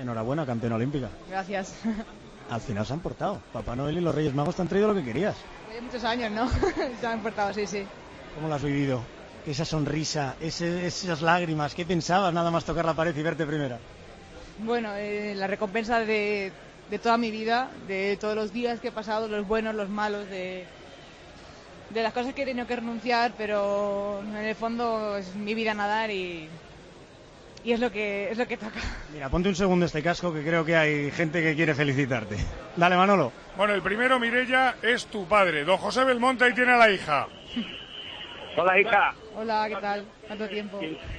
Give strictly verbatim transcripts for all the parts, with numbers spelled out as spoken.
Enhorabuena, campeona olímpica. Gracias. Al final se han portado. Papá Noel y los Reyes Magos te han traído lo que querías. Hace muchos años, ¿no? Se han portado, sí, sí. ¿Cómo lo has vivido? Esa sonrisa, ese, esas lágrimas, ¿qué pensabas nada más tocar la pared y verte primera? Bueno, eh, la recompensa de, de toda mi vida, de todos los días que he pasado, los buenos, los malos, de, de las cosas que he tenido que renunciar, pero en el fondo es mi vida nadar y, y es lo que es lo que toca. Mira, ponte un segundo este casco que creo que hay gente que quiere felicitarte. Dale, Manolo. Bueno, el primero, Mireia, es tu padre. Don José Belmonte, ahí tiene a la hija. Hola, hija. Hola, ¿qué tal? ¿Cuánto tiempo?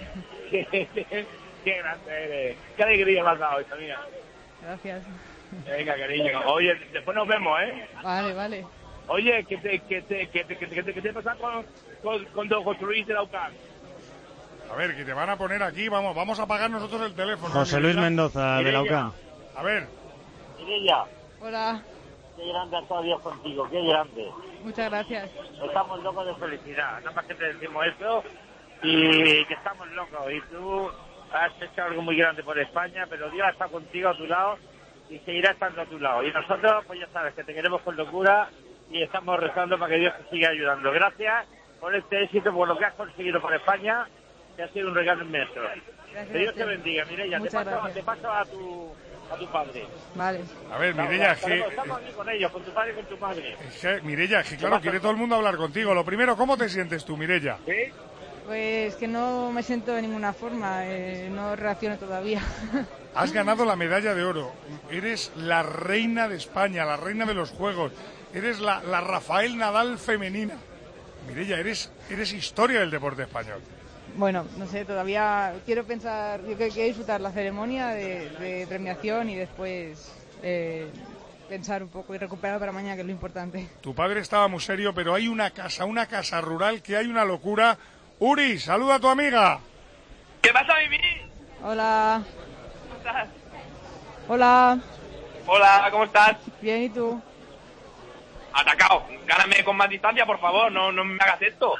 Qué grande eres. Qué alegría me has dado, hija mía. Gracias. Venga, cariño. Oye, después nos vemos, ¿eh? Vale, vale. Oye, ¿qué te, qué te, qué te, qué te, qué te, qué te pasa con, con, con don José Luis de la U C A M? A ver, que te van a poner aquí, vamos, vamos a apagar nosotros el teléfono. José Luis Mendoza, de la U C A M. A ver. Mireia. Hola. Qué grande ha estado Dios contigo, qué grande. Muchas gracias. Estamos locos de felicidad, nada más que te decimos eso y que estamos locos. Y tú has hecho algo muy grande por España, pero Dios está contigo a tu lado y seguirá estando a tu lado. Y nosotros, pues ya sabes, que te queremos con locura y estamos rezando para que Dios te siga ayudando. Gracias por este éxito, por lo que has conseguido por España, que ha sido un regalo inmenso. Que Dios te bendiga, Mireia. Te paso, te paso a tu... a tu padre. Vale. A ver, Mireia, que... Estamos aquí con ellos, con tu padre y con tu madre. Es que, Mireia, es que claro, quiere todo el mundo hablar contigo. Lo primero, ¿cómo te sientes tú, Mireia? ¿Sí? Pues que no me siento de ninguna forma, eh, no reacciono todavía. Has ganado la medalla de oro. Eres la reina de España, la reina de los Juegos. Eres la, la Rafael Nadal femenina. Mireia, eres, eres historia del deporte español. Bueno, no sé, todavía quiero pensar, yo quiero disfrutar la ceremonia de, de premiación y después eh, pensar un poco y recuperar para mañana, que es lo importante. Tu padre estaba muy serio, pero hay una casa, una casa rural que hay una locura. Uri, saluda a tu amiga. ¿Qué pasa, Mimi? Hola. ¿Cómo estás? Hola. Hola, ¿cómo estás? Bien, ¿y tú? Atacado. Gáname con más distancia, por favor, no, no me hagas esto.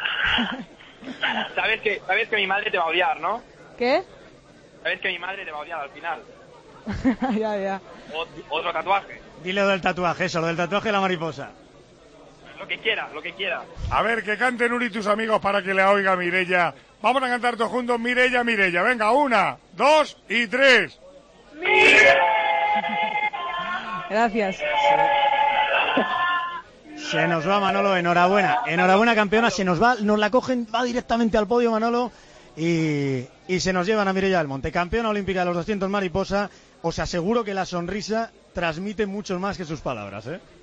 Sabes que, sabes que mi madre te va a odiar, ¿no? ¿Qué? Sabes que mi madre te va a odiar al final. Ya, ya. O, otro tatuaje. Dile lo del tatuaje, eso, lo del tatuaje de la mariposa. Lo que quiera, lo que quiera. A ver, que canten Uri y tus amigos para que le oiga Mireia. Vamos a cantar todos juntos, Mireia, Mireia. Venga, una, dos y tres. Gracias. Se nos va, Manolo, enhorabuena. Enhorabuena, campeona, se nos va, nos la cogen, va directamente al podio, Manolo, y, y se nos llevan a Mireia Belmonte, campeona olímpica de los doscientos mariposa. Os aseguro que la sonrisa transmite mucho más que sus palabras, ¿eh?